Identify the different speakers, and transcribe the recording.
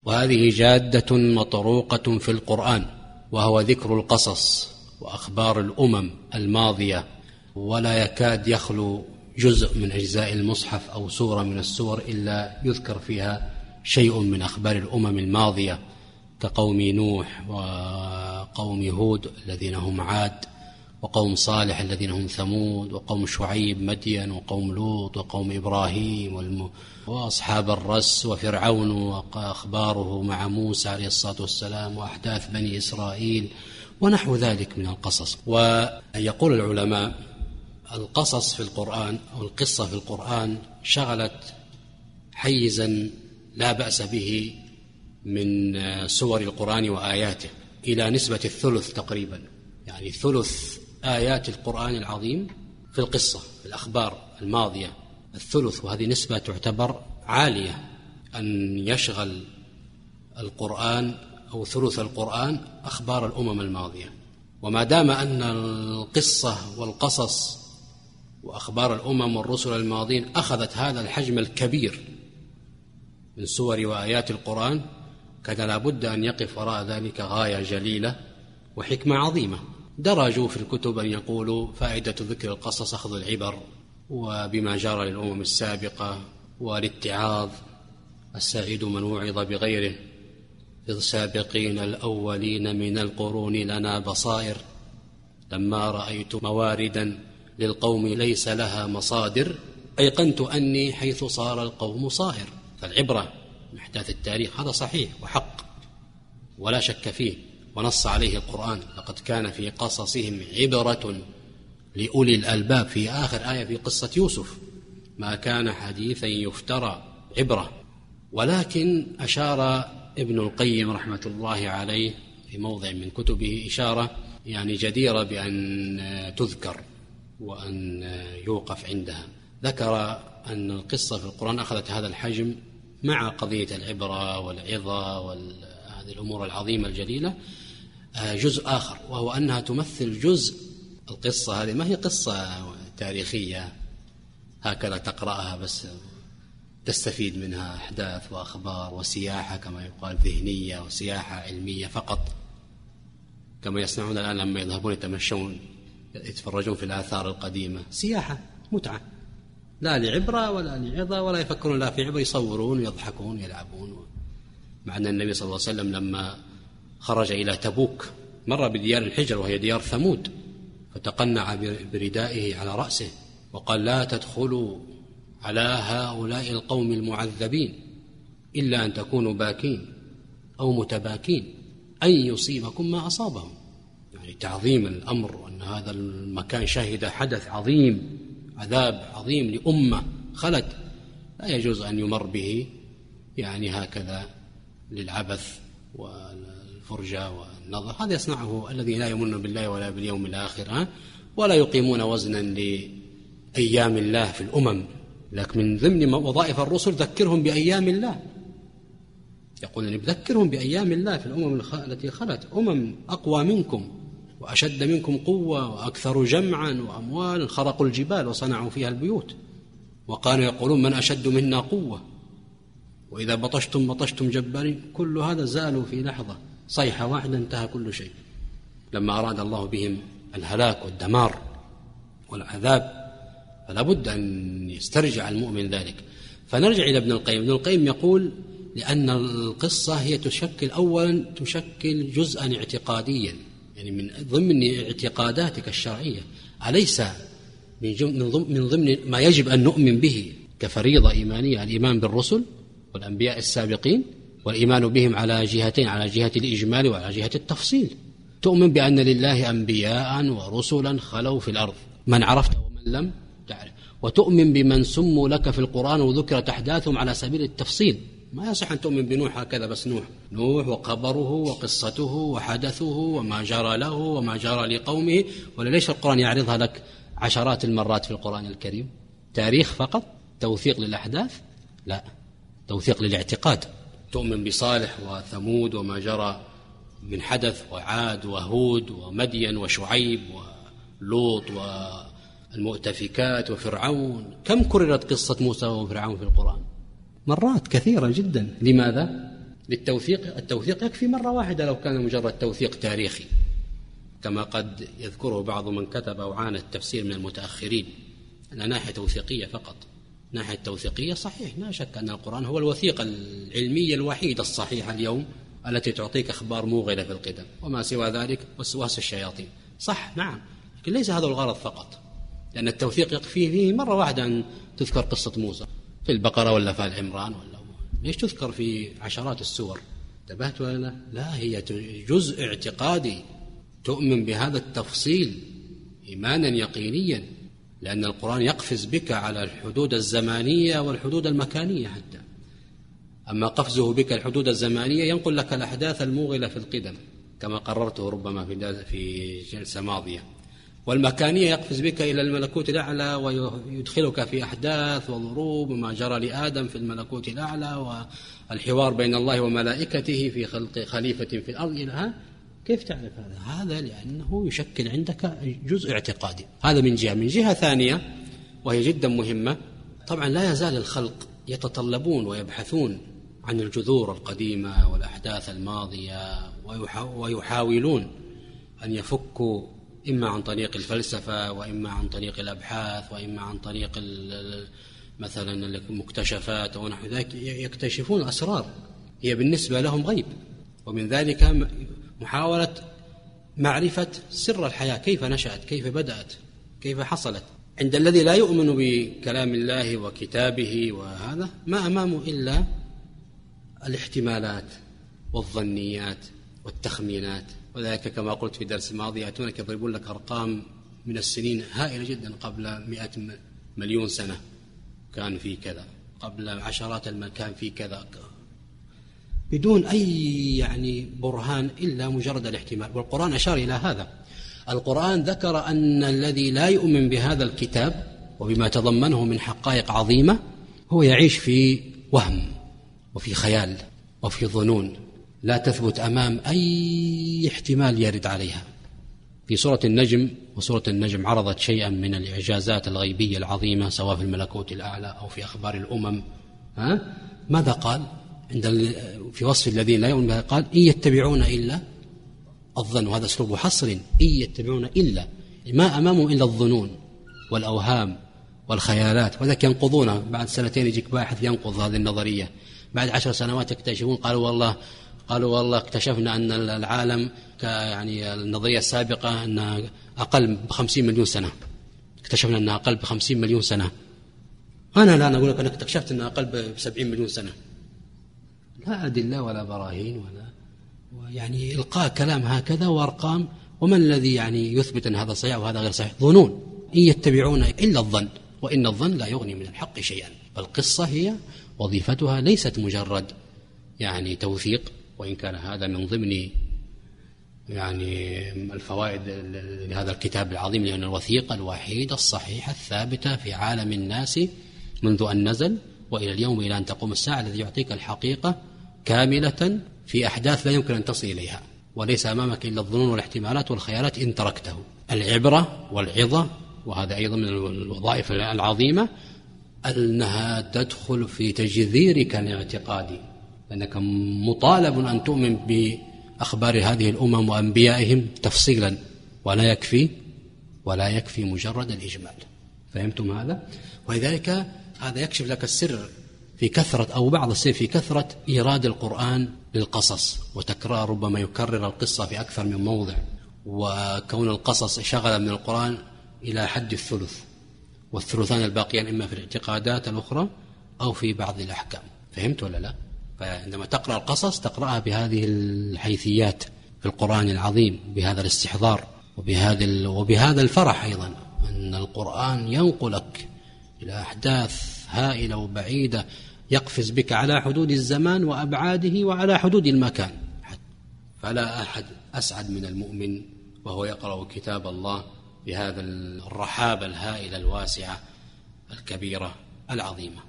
Speaker 1: وهذه جادة مطروقة في القرآن، وهو ذكر القصص وأخبار الأمم الماضية، ولا يكاد يخلو جزء من أجزاء المصحف أو سورة من السور إلا يذكر فيها شيء من أخبار الأمم الماضية، كقوم نوح وقوم هود الذين هم عاد، وقوم صالح الذين هم ثمود، وقوم شعيب مدين، وقوم لوط، وقوم إبراهيم وأصحاب الرس، وفرعون وأخباره مع موسى عليه الصلاة والسلام، وأحداث بني إسرائيل، ونحو ذلك من القصص. ويقول العلماء القصص في القرآن أو القصة في القرآن شغلت حيزا لا بأس به من سور القرآن وآياته إلى نسبة الثلث تقريبا، يعني ثلث آيات القرآن العظيم في القصة في الأخبار الماضية الثلث، وهذه نسبة تعتبر عالية أن يشغل القرآن أو ثلث القرآن أخبار الأمم الماضية. وما دام أن القصة والقصص وأخبار الأمم والرسل الماضين أخذت هذا الحجم الكبير من سور وآيات القرآن، كان لابد أن يقف وراء ذلك غاية جليلة وحكمة عظيمة. درجوا في الكتب أن يقولوا فائدة ذكر القصص أخذ العبر وبما جرى للأمم السابقة والاتعاظ، السعيد من وعظ بغيره، في السابقين الأولين من القرون لنا بصائر، لما رأيت مواردا للقوم ليس لها مصادر، أيقنت أني حيث صار القوم صائر. فالعبرة من أحداث التاريخ هذا صحيح وحق ولا شك فيه، ونص عليه القرآن لقد كان في قصصهم عبرة لأولي الألباب، في آخر آية في قصة يوسف ما كان حديثا يفترى، عبرة. ولكن أشار ابن القيم رحمة الله عليه في موضع من كتبه إشارة يعني جديرة بأن تذكر وأن يوقف عندها. ذكر أن القصة في القرآن أخذت هذا الحجم مع قضية العبرة والعظة وهذه الأمور العظيمة الجليلة جزء آخر، وهو أنها تمثل جزء. القصة هذه ما هي قصة تاريخية هكذا تقرأها بس تستفيد منها أحداث وأخبار وسياحة كما يقال ذهنية وسياحة علمية فقط، كما يصنعون الآن لما يذهبون يتمشون يتفرجون في الآثار القديمة، سياحة متعة لا لعبرة ولا لعظة ولا يفكرون لا في عبرة، يصورون يضحكون يلعبون. مع أن النبي صلى الله عليه وسلم لما خرج إلى تبوك مر بديار الحجر وهي ديار ثمود، فتقنع بردائه على رأسه وقال لا تدخلوا على هؤلاء القوم المعذبين إلا أن تكونوا باكين أو متباكين أن يصيبكم ما أصابهم، يعني تعظيم الأمر وأن هذا المكان شهد حدث عظيم، عذاب عظيم لأمة خلت، لا يجوز أن يمر به يعني هكذا للعبث والفرجة والنظر. هذا يصنعه الذي لا يؤمنون بالله ولا باليوم الآخر ولا يقيمون وزنا لأيام الله في الأمم. لكن من ضمن وظائف الرسل ذكرهم بأيام الله، يقول بذكرهم بأيام الله في الأمم التي خلت، أمم أقوى منكم وأشد منكم قوة وأكثر جمعا وأموال، خرقوا الجبال وصنعوا فيها البيوت، وكانوا يقولون من أشد منا قوة، وإذا بطشتم جبارين. كل هذا زالوا في لحظة، صيحة واحدة انتهى كل شيء لما أراد الله بهم الهلاك والدمار والعذاب. فلا بد أن يسترجع المؤمن ذلك. فنرجع إلى ابن القيم. ابن القيم يقول لأن القصة هي تشكل جزءا اعتقاديا، يعني من ضمن اعتقاداتك الشرعية، أليس من ضمن ما يجب أن نؤمن به كفريضة إيمانية الإيمان بالرسل والأنبياء السابقين، والإيمان بهم على جهتين، على جهة الإجمال وعلى جهة التفصيل. تؤمن بأن لله أنبياء ورسلا خلوا في الأرض، من عرفت ومن لم تعرف، وتؤمن بمن سموا لك في القرآن وذكرت أحداثهم على سبيل التفصيل. ما يصح أن تؤمن بنوح هكذا بس، نوح وقبره وقصته وحدثه وما جرى له وما جرى لقومه. ولا ليش القرآن يعرضها لك عشرات المرات في القرآن الكريم؟ تاريخ فقط؟ توثيق للأحداث؟ لا، توثيق للاعتقاد. تؤمن بصالح وثمود وما جرى من حدث، وعاد وهود ومدين وشعيب ولوط والمؤتفكات وفرعون. كم كررت قصة موسى وفرعون في القرآن؟ مرات كثيرة جدا. لماذا؟ للتوثيق. التوثيق يكفي مرة واحدة لو كان مجرد توثيق تاريخي، كما قد يذكره بعض من كتب أو عانى التفسير من المتأخرين، أن ناحية توثيقية فقط. ناحية توثيقية صحيح، لا شك أن القرآن هو الوثيقة العلمية الوحيدة الصحيحة اليوم التي تعطيك أخبار موغلة في القدم، وما سوى ذلك وسواس الشياطين. صح، نعم، لكن ليس هذا الغرض فقط، لأن التوثيق يكفي فيه مرة واحدة أن تذكر قصة موسى في البقرة ولا في آل عمران، ولا ليش تذكر في عشرات السور؟ انتبهت ولا لا؟ لا، هي جزء اعتقادي تؤمن بهذا التفصيل إيمانا يقينيا، لأن القرآن يقفز بك على الحدود الزمانية والحدود المكانية حتى. أما قفزه بك الحدود الزمانية ينقل لك الأحداث الموغلة في القدم كما قررته ربما في جلسة ماضية، والمكانية يقفز بك إلى الملكوت الأعلى ويدخلك في أحداث وضروب وما جرى لآدم في الملكوت الأعلى والحوار بين الله وملائكته في خلق خليفة في الأرض. كيف تعرف هذا؟ هذا لأنه يشكل عندك جزء اعتقادي. هذا من جهة. من جهة ثانية وهي جدا مهمة، طبعا لا يزال الخلق يتطلبون ويبحثون عن الجذور القديمة والأحداث الماضية، ويحاولون أن يفكوا إما عن طريق الفلسفة، وإما عن طريق الأبحاث، وإما عن طريق مثلا المكتشفات ونحو ذلك، يكتشفون أسرار هي بالنسبة لهم غيب. ومن ذلك محاولة معرفة سر الحياة، كيف نشأت، كيف بدأت، كيف حصلت. عند الذي لا يؤمن بكلام الله وكتابه وهذا، ما أمامه إلا الاحتمالات والظنيات والتخمينات. وذلك كما قلت في درس الماضي، يأتونك يضربون لك أرقام من السنين هائلة جدا، قبل 100 مليون سنة كان في كذا، قبل عشرات كان في كذا، بدون أي برهان إلا مجرد الاحتمال. والقرآن أشار إلى هذا. القرآن ذكر أن الذي لا يؤمن بهذا الكتاب وبما تضمنه من حقائق عظيمة هو يعيش في وهم وفي خيال وفي ظنون لا تثبت أمام أي احتمال يرد عليها. في سورة النجم، وسورة النجم عرضت شيئا من الإعجازات الغيبية العظيمة سواء في الملكوت الأعلى أو في أخبار الأمم. ماذا قال في وصف الذين لا يؤمنون بها؟ قال: إن يتبعون إلا الظن. وهذا أسلوب حصر، إن يتبعون إلا، ما أمامهم إلا الظنون والأوهام والخيالات، وذلك ينقضونها. بعد سنتين يجيك باحث ينقض هذه النظرية، بعد 10 سنوات يكتشفون، قالوا والله اكتشفنا أن العالم النظرية السابقة أنها أقل ب50 مليون سنة، اكتشفنا أنها أقل ب50 مليون سنة. أنا لا أقول لك أنا اكتشفت أنها أقل ب70 مليون سنة. لا أدلة ولا براهين ولا إلقاء كلام هكذا وأرقام. ومن الذي يثبت أن هذا صحيح وهذا غير صحيح؟ ظنون. إن يتبعون إلا الظن، وإن الظن لا يغني من الحق شيئا. فالقصة هي وظيفتها ليست مجرد توثيق، وإن كان هذا من ضمن الفوائد لهذا الكتاب العظيم، لأن الوثيقة الوحيدة الصحيحة الثابتة في عالم الناس منذ أن نزل وإلى اليوم إلى أن تقوم الساعة، الذي يعطيك الحقيقة كاملة في أحداث لا يمكن أن تصل إليها، وليس أمامك إلا الظنون والاحتمالات والخيالات إن تركته. العبرة والعظة، وهذا أيضا من الوظائف العظيمة، أنها تدخل في تجذيرك الاعتقادي، لأنك مطالب أن تؤمن بأخبار هذه الأمم وأنبيائهم تفصيلا، ولا يكفي مجرد الإجمال. فهمتم هذا؟ ولذلك هذا يكشف لك السر في كثرة، أو بعض السر في كثرة إيراد القرآن للقصص وتكرار، ربما يكرر القصة في أكثر من موضع، وكون القصص شغلا من القرآن إلى حد الثلث، والثلثان الباقيان إما في الاعتقادات الأخرى أو في بعض الأحكام. فهمت ولا لا؟ فعندما تقرأ القصص تقرأها بهذه الحيثيات في القرآن العظيم، بهذا الاستحضار وبهذا الفرح أيضا، أن القرآن ينقلك إلى أحداث هائلة وبعيدة، يقفز بك على حدود الزمان وأبعاده وعلى حدود المكان. فلا أحد أسعد من المؤمن وهو يقرأ كتاب الله بهذا الرحابة الهائلة الواسعة الكبيرة العظيمة.